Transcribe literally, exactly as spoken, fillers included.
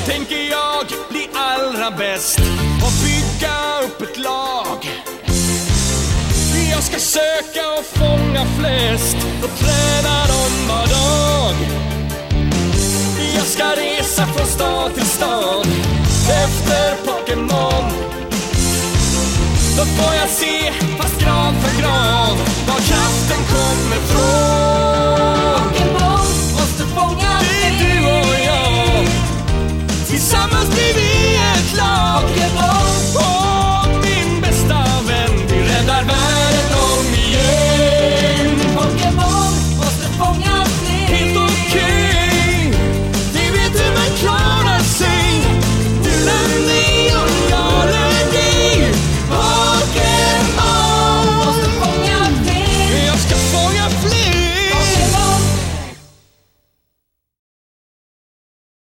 tänker jag bli allra bäst och bygga upp ett lag. Jag ska söka och fånga flest och träna dem var dag. Jag ska resa från stad till stad efter Pokémon. Då får jag se, fast grad för grad, var kraften kommer från.